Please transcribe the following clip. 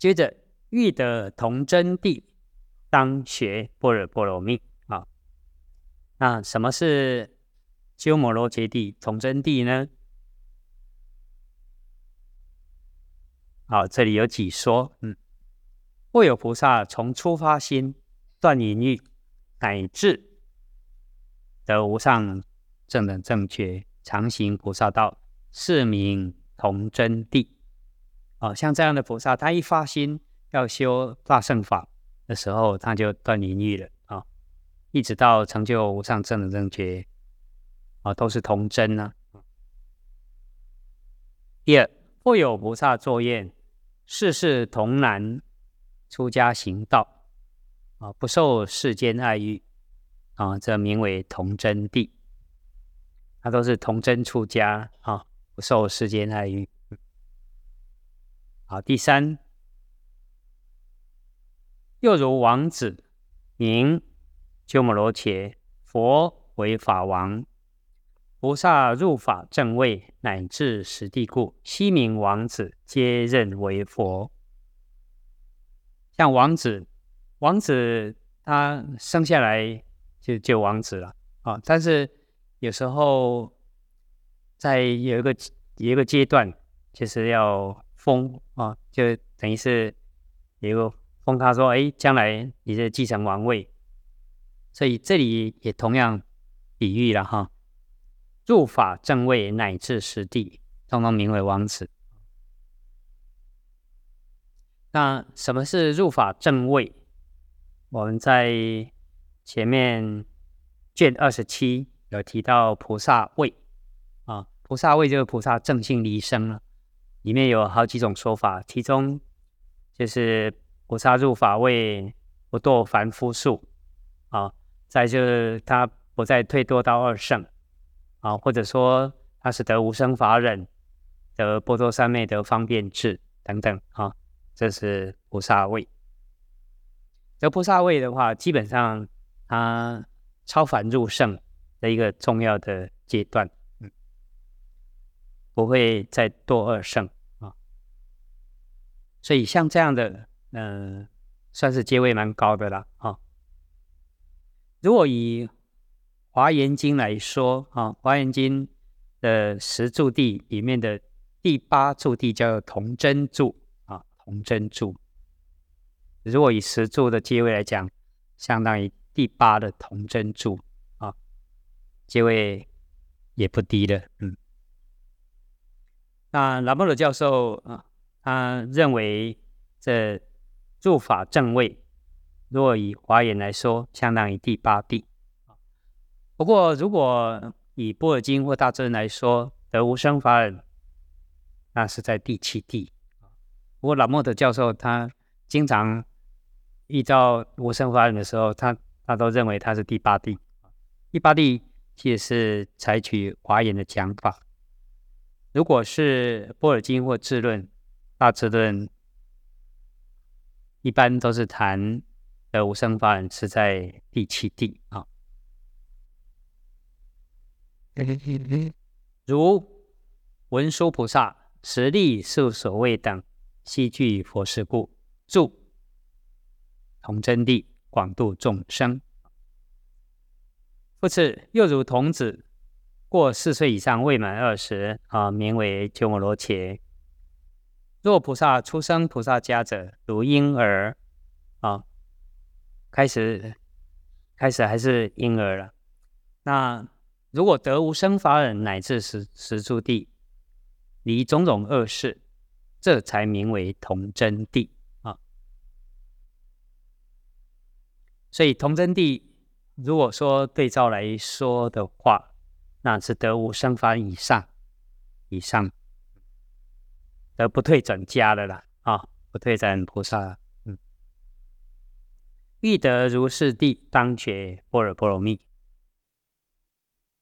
接着欲得同真谛，当学般若波罗蜜啊。那什么是鸠摩罗揭谛同真谛呢？好，这里有几说。或有菩萨从初发心断淫欲，乃至得无上正等正觉，常行菩萨道，是名同真谛。像这样的菩萨，他一发心要修大乘法的时候，他就断淫欲了一直到成就无上正等正觉都是同真啊。第二，或有菩萨作愿，世世童男出家行道不受世间爱欲这名为同真谛。他都是童真出家不受世间爱欲。好，第三，又如王子名鸠摩罗伽，佛为法王，菩萨入法正位，乃至实地故，悉名王子，皆认为佛。像王子他生下来就王子了但是有时候在有一个阶段，就是要封就等于是有一个封他说，将来你就继承王位。所以这里也同样比喻了入法正位乃至实地，通通名为王子。那什么是入法正位？我们在前面卷27有提到菩萨位菩萨位就是菩萨正性离生了，里面有好几种说法，其中就是菩萨入法位不堕凡夫数再就是他不再退堕到二圣或者说他是得无生法忍，得波多三昧，得方便智等等这是菩萨位。这菩萨位的话，基本上他超凡入圣的一个重要的阶段不会再堕二圣所以像这样的算是阶位蛮高的啦如果以华严经来说华严经的10住地里面的第8住地叫做同真住同真住。如果以10住的阶位来讲，相当于第8的同真住阶位也不低了那拉莫罗教授他认为这入法正位，如果以华严来说，相当于第8地。不过如果以般若经或大智论来说，得无生法忍，那是在第7地。不过拉莫德教授他经常遇到无生法忍的时候，他都认为他是第8地。第8地其实是采取华严的讲法。如果是般若经或智论、大智论，一般都是谈的无生法忍是在第7地如文殊菩萨实力受所谓等，悉具佛事故，住同真谛，广度众生。复次，又如童子过4岁以上未满20名为鸠摩罗伽。若菩萨出生菩萨家者，如婴儿开始还是婴儿了。那如果得无生法忍乃至十住地，离种种恶事，这才名为同真谛所以同真谛如果说对照来说的话，那是得无生法忍以上得不退转家的啦不退转菩萨欲得如是地，当觉般若波罗蜜